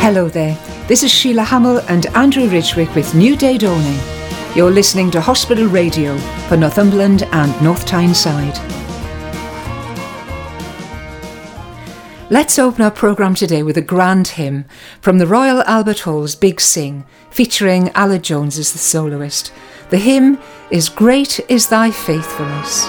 Hello there, this is Sheila Hamill and Andrew Ridgwick with New Day Dawning. You're listening to Hospital Radio for Northumberland and North Tyneside. Let's open our programme today with a grand hymn from the Royal Albert Hall's Big Sing, featuring Aled Jones as the soloist. The hymn is Great is Thy Faithfulness.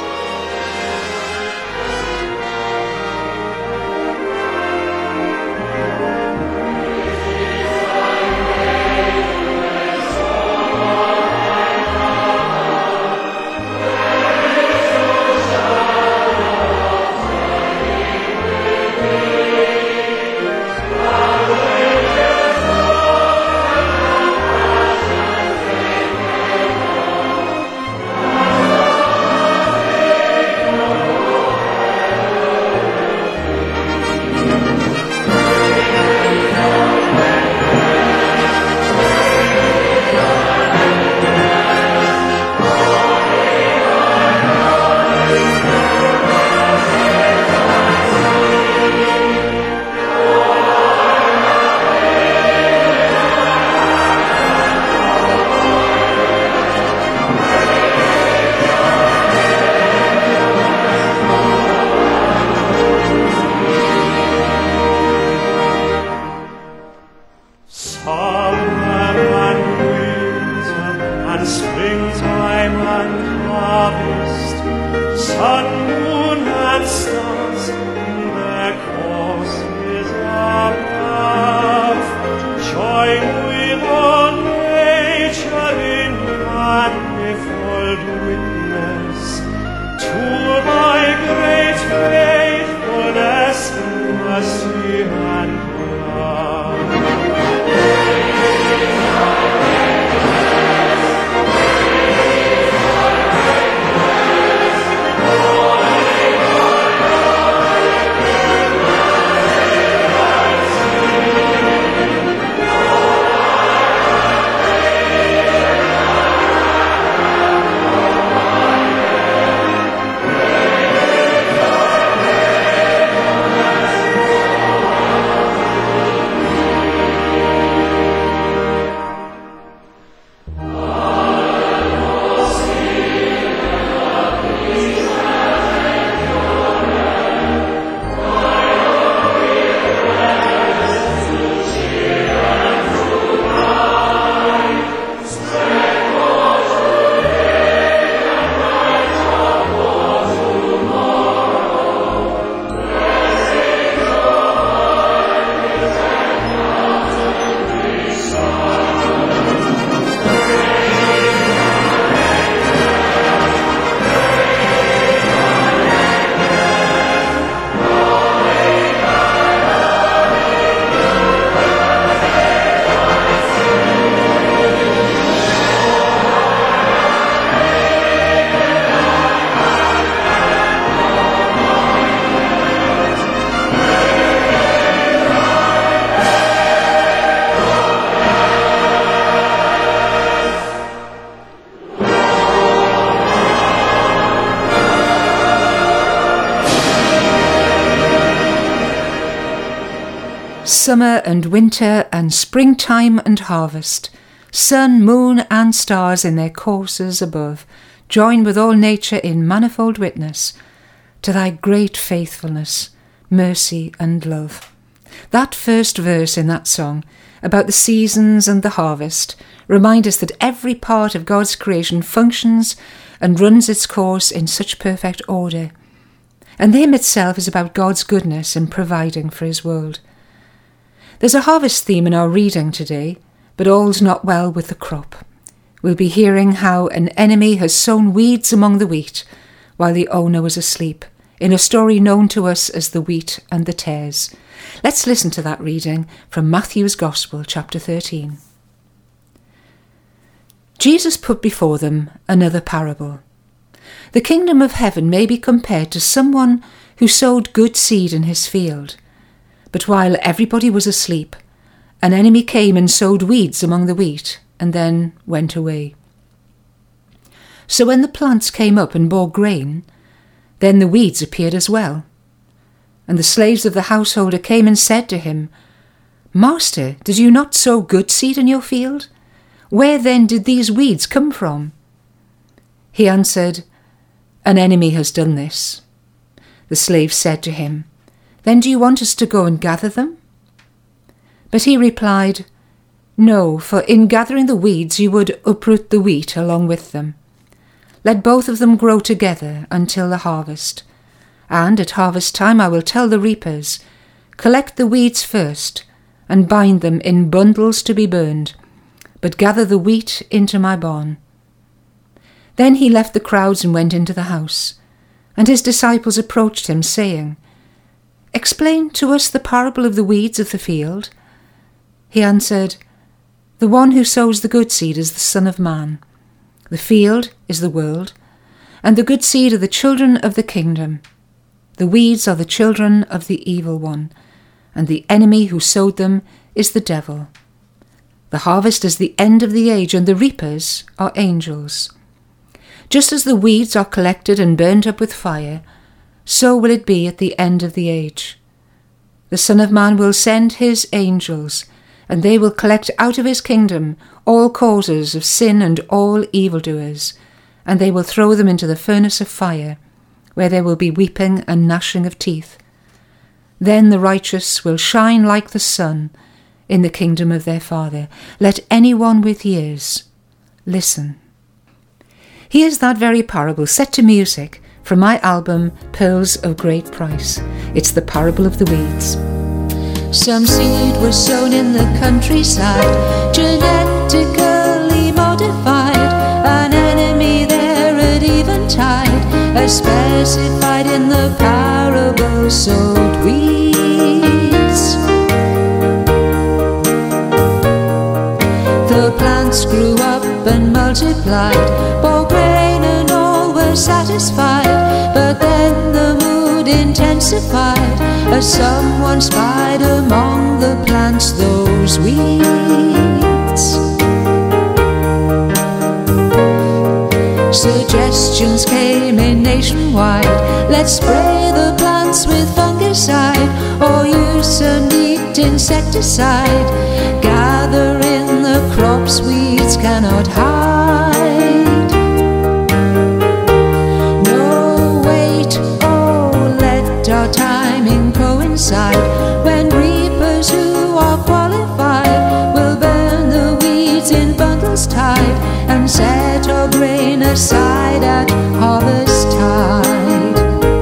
Summer and winter and springtime and harvest, sun, moon and stars in their courses above, join with all nature in manifold witness to thy great faithfulness, mercy and love. That first verse in that song about the seasons and the harvest remind us that every part of God's creation functions and runs its course in such perfect order. And the hymn itself is about God's goodness in providing for his world. There's a harvest theme in our reading today, but all's not well with the crop. We'll be hearing how an enemy has sown weeds among the wheat while the owner was asleep, in a story known to us as the wheat and the tares. Let's listen to that reading from Matthew's Gospel, chapter 13. Jesus put before them another parable. The kingdom of heaven may be compared to someone who sowed good seed in his field. But while everybody was asleep, an enemy came and sowed weeds among the wheat, and then went away. So when the plants came up and bore grain, then the weeds appeared as well. And the slaves of the householder came and said to him, Master, did you not sow good seed in your field? Where then did these weeds come from? He answered, An enemy has done this. The slave said to him, Then do you want us to go and gather them? But he replied, No, for in gathering the weeds you would uproot the wheat along with them. Let both of them grow together until the harvest. And at harvest time I will tell the reapers, Collect the weeds first, and bind them in bundles to be burned, but gather the wheat into my barn. Then he left the crowds and went into the house. And his disciples approached him, saying, Explain to us the parable of the weeds of the field. He answered, The one who sows the good seed is the Son of Man. The field is the world, and the good seed are the children of the kingdom. The weeds are the children of the evil one, and the enemy who sowed them is the devil. The harvest is the end of the age, and the reapers are angels. Just as the weeds are collected and burnt up with fire, so will it be at the end of the age. The Son of Man will send his angels, and they will collect out of his kingdom all causers of sin and all evildoers, and they will throw them into the furnace of fire, where there will be weeping and gnashing of teeth. Then the righteous will shine like the sun in the kingdom of their Father. Let anyone with ears listen. Here's that very parable set to music from my album Pearls of Great Price. It's the parable of the weeds. Some seed was sown in the countryside, genetically modified. An enemy there at eventide, as specified in the parable, sowed weeds. The plants grew up and multiplied, bore grain and all were satisfied. But then the mood intensified, as someone spied among the plants those weeds. Suggestions came in nationwide, let's spray the plants with fungicide, or use some neat insecticide. Gather in the crops weeds cannot hide. No, wait, oh, let our timing coincide, when reapers who are qualified will burn the weeds in bundles tied, and set our grain aside at harvest tide.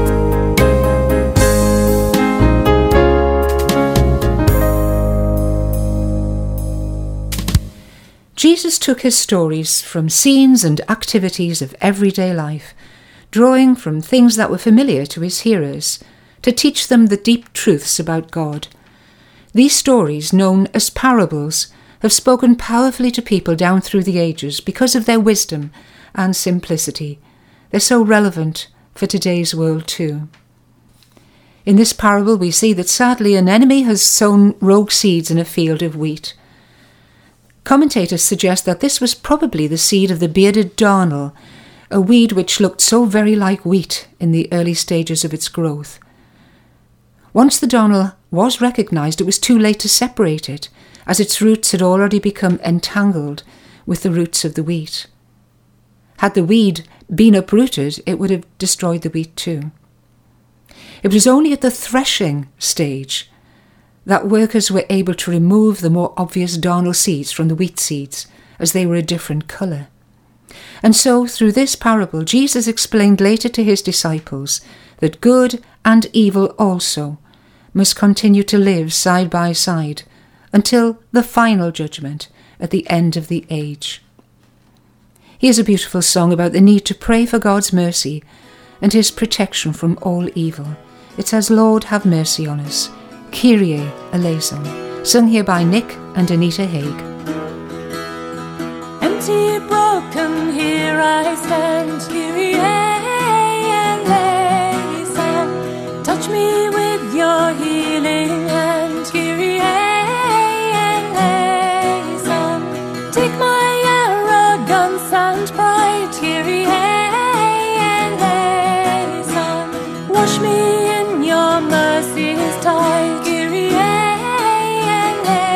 Jesus took his stories from scenes and activities of everyday life, drawing from things that were familiar to his hearers, to teach them the deep truths about God. These stories, known as parables, have spoken powerfully to people down through the ages because of their wisdom and simplicity. They're so relevant for today's world too. In this parable we see that sadly an enemy has sown rogue seeds in a field of wheat. Commentators suggest that this was probably the seed of the bearded darnel, a weed which looked so very like wheat in the early stages of its growth. Once the darnel was recognised, it was too late to separate it, as its roots had already become entangled with the roots of the wheat. Had the weed been uprooted, it would have destroyed the wheat too. It was only at the threshing stage that workers were able to remove the more obvious darnel seeds from the wheat seeds, as they were a different colour. And so, through this parable, Jesus explained later to his disciples that good and evil also must continue to live side by side until the final judgment at the end of the age. Here's a beautiful song about the need to pray for God's mercy and his protection from all evil. It says, Lord, have mercy on us. Kyrie eleison, sung here by Nick and Anita Haig. Empty, broken, here I stand. Kyrie eleison, touch me with your healing hand. Kyrie eleison, take my arrogance and pride. Kyrie eleison, wash me in your mercy's tide. Kyrie eleison.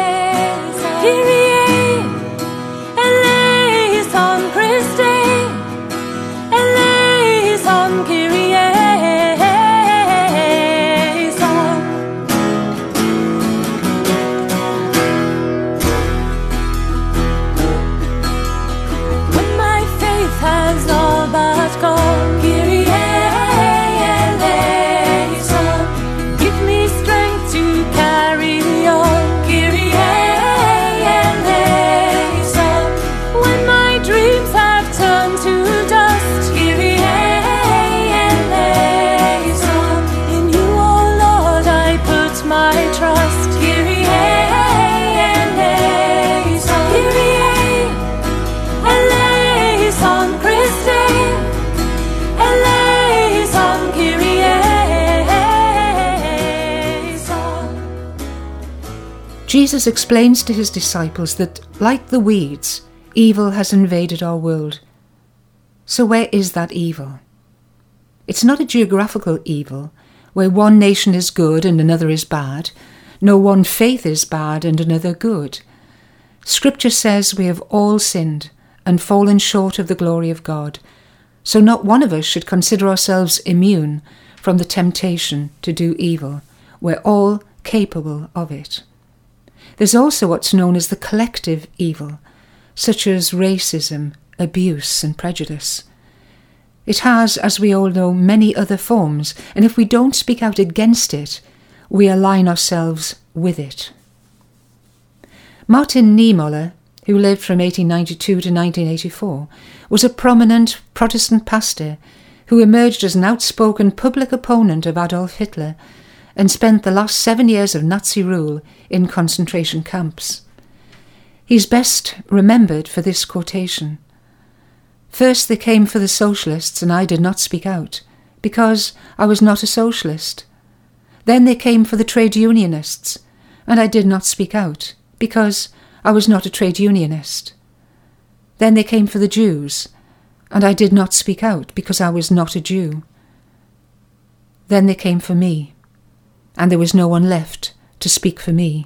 Jesus explains to his disciples that, like the weeds, evil has invaded our world. So where is that evil? It's not a geographical evil, where one nation is good and another is bad, no one faith is bad and another good. Scripture says we have all sinned and fallen short of the glory of God, so not one of us should consider ourselves immune from the temptation to do evil. We're all capable of it. There's also what's known as the collective evil, such as racism, abuse and prejudice. It has, as we all know, many other forms, and if we don't speak out against it, we align ourselves with it. Martin Niemöller, who lived from 1892 to 1984, was a prominent Protestant pastor who emerged as an outspoken public opponent of Adolf Hitler and spent the last 7 years of Nazi rule in concentration camps. He's best remembered for this quotation: "First they came for the socialists and I did not speak out, because I was not a socialist. Then they came for the trade unionists, and I did not speak out, because I was not a trade unionist. Then they came for the Jews, and I did not speak out, because I was not a Jew. Then they came for me, and there was no one left to speak for me."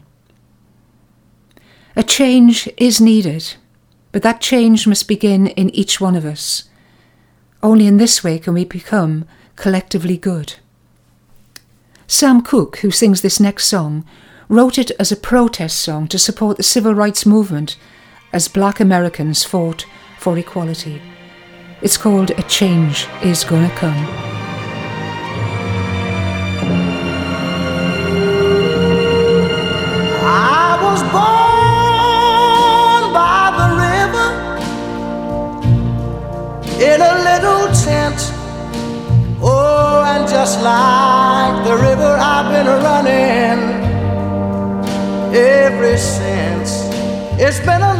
A change is needed, but that change must begin in each one of us. Only in this way can we become collectively good. Sam Cooke, who sings this next song, wrote it as a protest song to support the civil rights movement as Black Americans fought for equality. It's called "A Change Is Gonna Come." I was born by the river in a little tent. Oh, and just like the river I've been running ever since. It's been a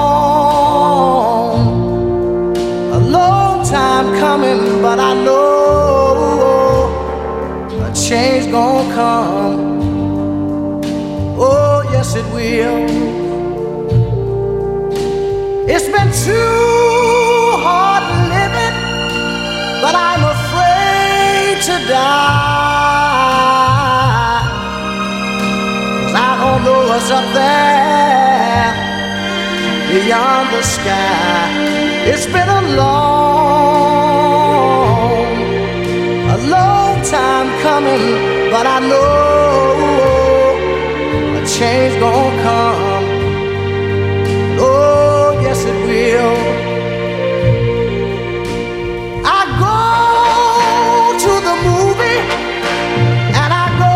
long time coming, but I know a change gonna come. Oh, yes it will. It's been too hard living, but I'm afraid to die, 'cause I don't know what's up there beyond the sky. It's been a long time coming, but I know a change gonna come. Oh, yes it will. I go to the movie and I go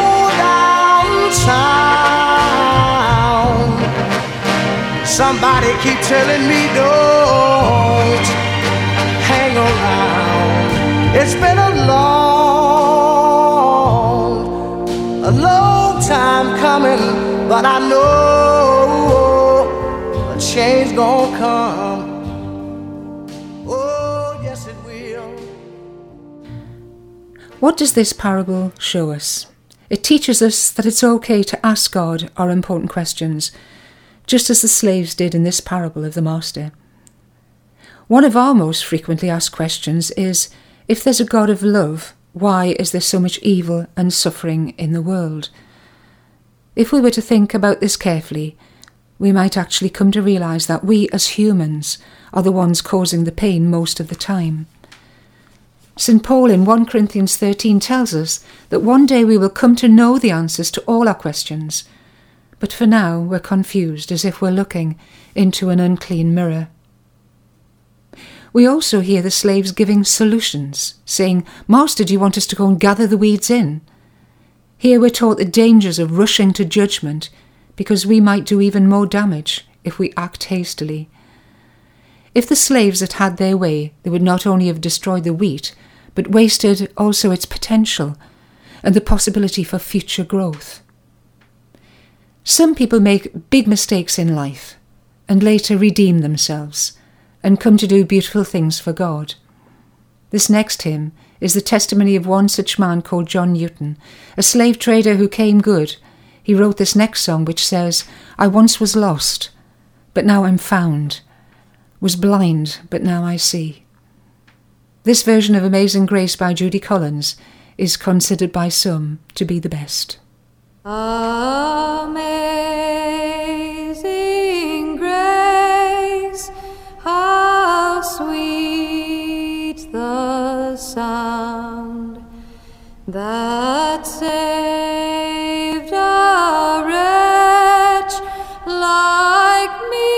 downtown. Somebody keep telling me don't hang around. It's been a long time coming, but I know a change gonna come. Oh, yes it will. What does this parable show us? It teaches us that it's okay to ask God our important questions, just as the slaves did in this parable of the master. One of our most frequently asked questions is, if there's a God of love, why is there so much evil and suffering in the world? If we were to think about this carefully, we might actually come to realise that we as humans are the ones causing the pain most of the time. St. Paul in 1 Corinthians 13 tells us that one day we will come to know the answers to all our questions, but for now we're confused as if we're looking into an unclean mirror. We also hear the slaves giving solutions, saying, "Master, do you want us to go and gather the weeds in?" Here we're taught the dangers of rushing to judgment, because we might do even more damage if we act hastily. If the slaves had had their way, they would not only have destroyed the wheat, but wasted also its potential and the possibility for future growth. Some people make big mistakes in life and later redeem themselves and come to do beautiful things for God. This next hymn is the testimony of one such man called John Newton, a slave trader who came good. he wrote this next song which says, I once was lost, but now I'm found, was blind, but now I see. This version of Amazing Grace by Judy Collins is considered by some to be the best. Amazing grace, how sweet the sound that saved a wretch like me.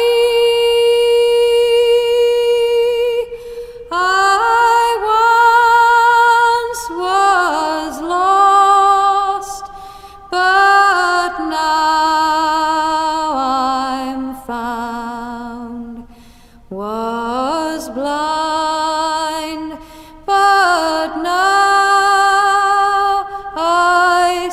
I once was lost, but now I'm found, was blind, but now I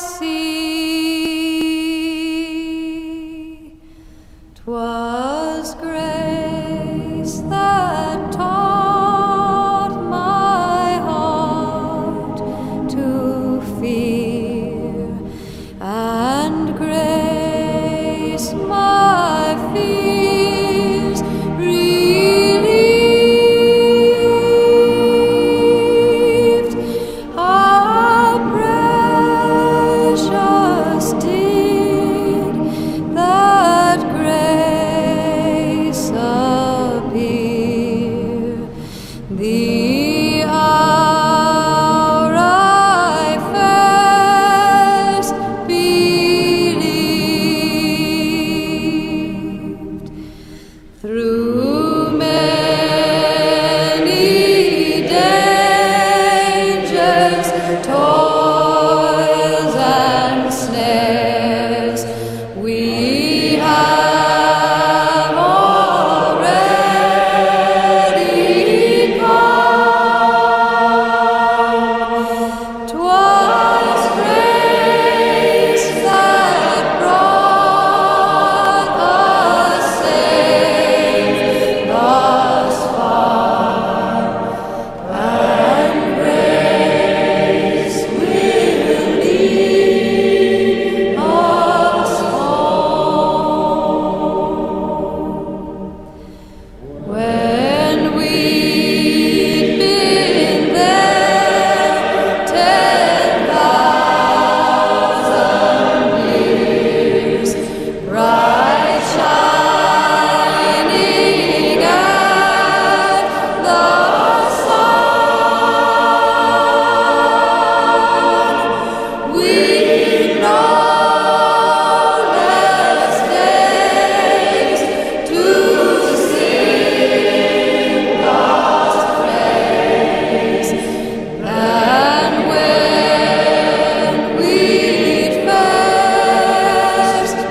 see. 'Twas grace that taught my heart to fear, and grace my fears relieved. How precious did that grace appear, the hour I first believed. Through many dangers, toils and snares, we have already come. 'Twas grace that brought us safe thus far, and grace will lead us home. When we'd been there 10,000 years, bright shining as the sun, we'd no less days to sing God's praise than when we'd first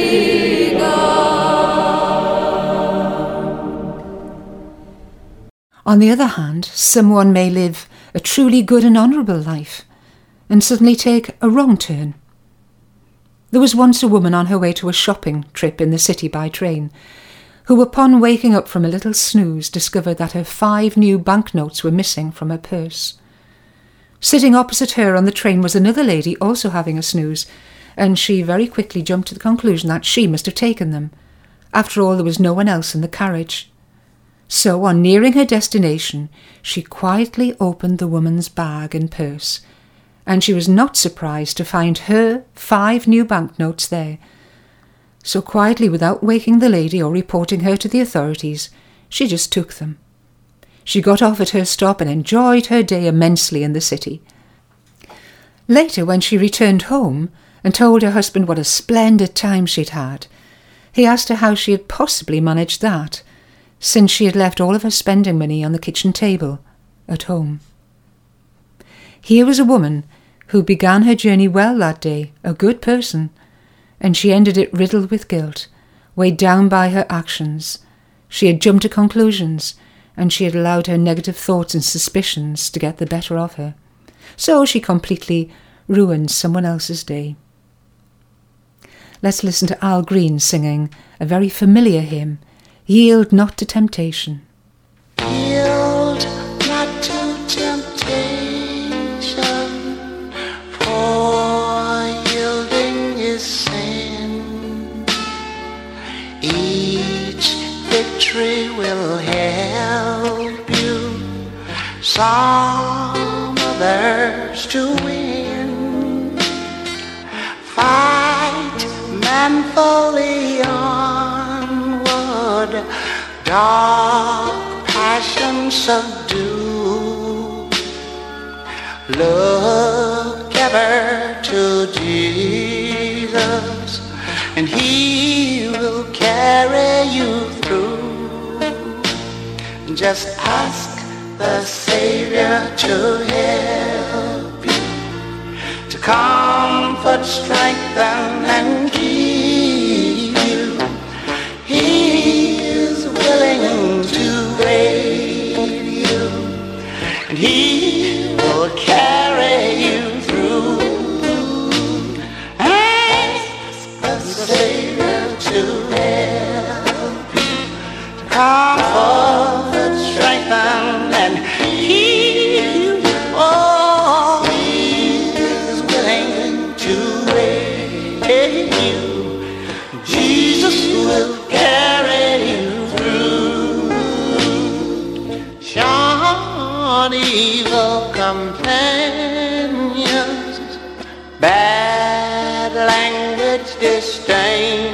begun. On the other hand, someone may live a truly good and honourable life and suddenly take a wrong turn. There was once a woman on her way to a shopping trip in the city by train who, upon waking up from a little snooze, discovered that her 5 new banknotes were missing from her purse. Sitting opposite her on the train was another lady also having a snooze, and she very quickly jumped to the conclusion that she must have taken them. After all, there was no one else in the carriage. So, on nearing her destination, she quietly opened the woman's bag and purse, and she was not surprised to find her 5 new banknotes there. So quietly, without waking the lady or reporting her to the authorities, she just took them. She got off at her stop and enjoyed her day immensely in the city. Later, when she returned home and told her husband what a splendid time she'd had, he asked her how she had possibly managed that, since she had left all of her spending money on the kitchen table at home. Here was a woman who began her journey well that day, a good person, and she ended it riddled with guilt, weighed down by her actions. She had jumped to conclusions, and she had allowed her negative thoughts and suspicions to get the better of her. So she completely ruined someone else's day. Let's listen to Al Green singing a very familiar hymn, Yield Not to Temptation. Yield not to temptation, for yielding is sin. courage to win. Fight manfully onward, dark passion subdue. Look ever to Jesus, and He will carry you through. Just ask the Savior to help you, to comfort, strengthen, and keep you. He is willing to aid you, and He will carry you through. Ask the Savior to help you, to comfort, strengthen, and keep you. Oh, He is willing to aid you. Jesus will carry you through. Shun evil companions, bad language, disdain.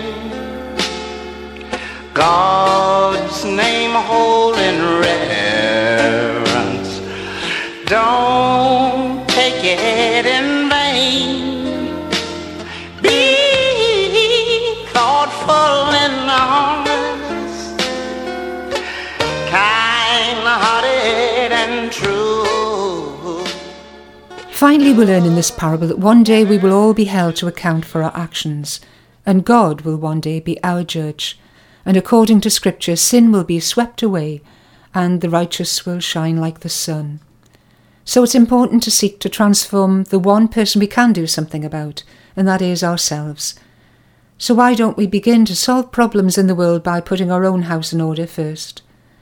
God's name hold in reverence. Don't take it in vain. Be thoughtful and honest, kind-hearted and true. Finally, we learn in this parable that one day we will all be held to account for our actions, and God will one day be our judge. And according to Scripture, sin will be swept away, and the righteous will shine like the sun. So it's important to seek to transform the one person we can do something about, and that is ourselves. So why don't we begin to solve problems in the world by putting our own house in order first?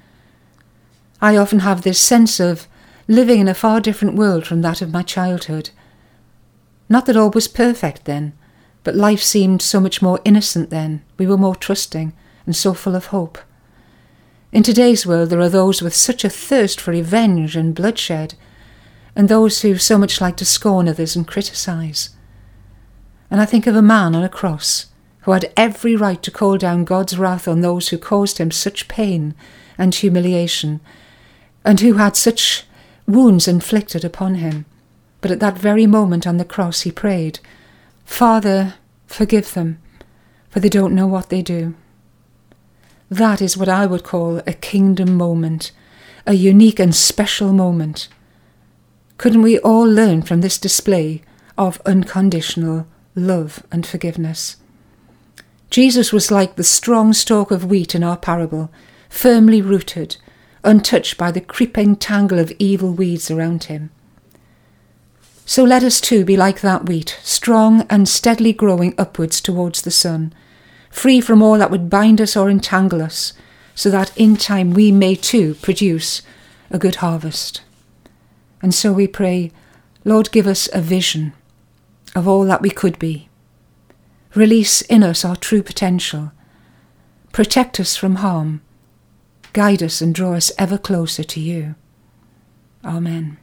I often have this sense of living in a far different world from that of my childhood. Not that all was perfect then, but life seemed so much more innocent then. We were more trusting and so full of hope. In today's world there are those with such a thirst for revenge and bloodshed, and those who so much like to scorn others and criticise. And I think of a man on a cross who had every right to call down God's wrath on those who caused him such pain and humiliation, and who had such wounds inflicted upon him. But at that very moment on the cross he prayed, "Father, forgive them, for they don't know what they do." That is what I would call a kingdom moment, a unique and special moment. Couldn't we all learn from this display of unconditional love and forgiveness? Jesus was like the strong stalk of wheat in our parable, firmly rooted, untouched by the creeping tangle of evil weeds around him. So let us too be like that wheat, strong and steadily growing upwards towards the sun, free from all that would bind us or entangle us, so that in time we may too produce a good harvest. And so we pray, Lord, give us a vision of all that we could be. Release in us our true potential. Protect us from harm. Guide us and draw us ever closer to you. Amen.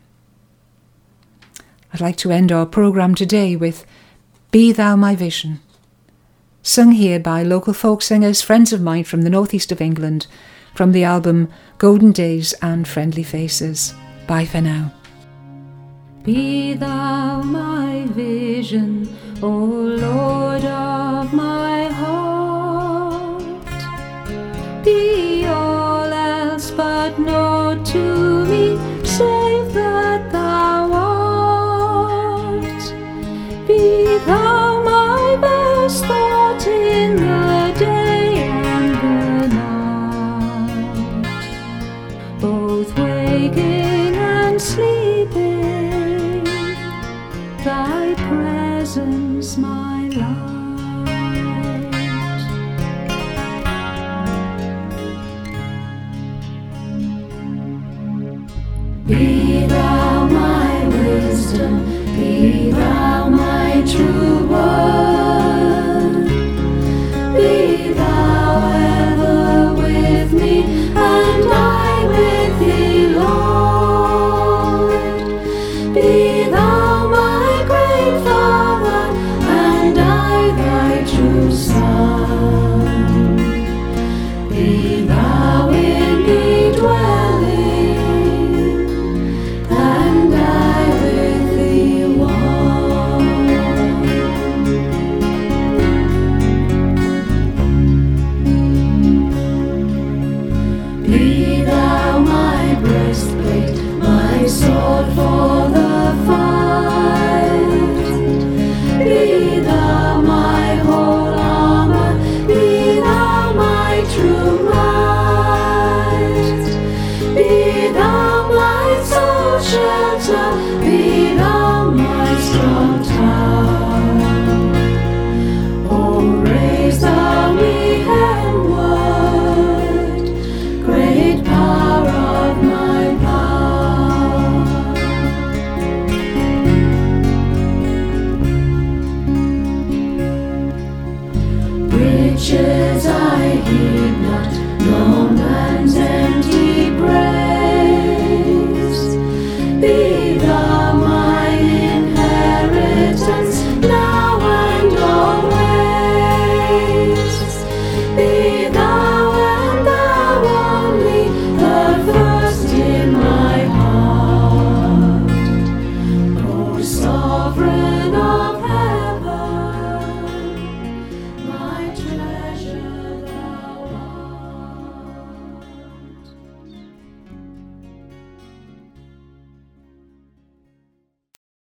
I'd like to end our programme today with Be Thou My Vision, sung here by local folk singers, friends of mine from the northeast of England, from the album Golden Days and Friendly Faces. Bye for now. Be thou my vision, O Lord of my heart. Be all else but naught to me, save that thou art. Be thou my best thought in the day and the night, both waking and sleeping, thy presence my light. Be thou my wisdom, be thou my true word. Be thou ever with me, and I with thee, Lord. Be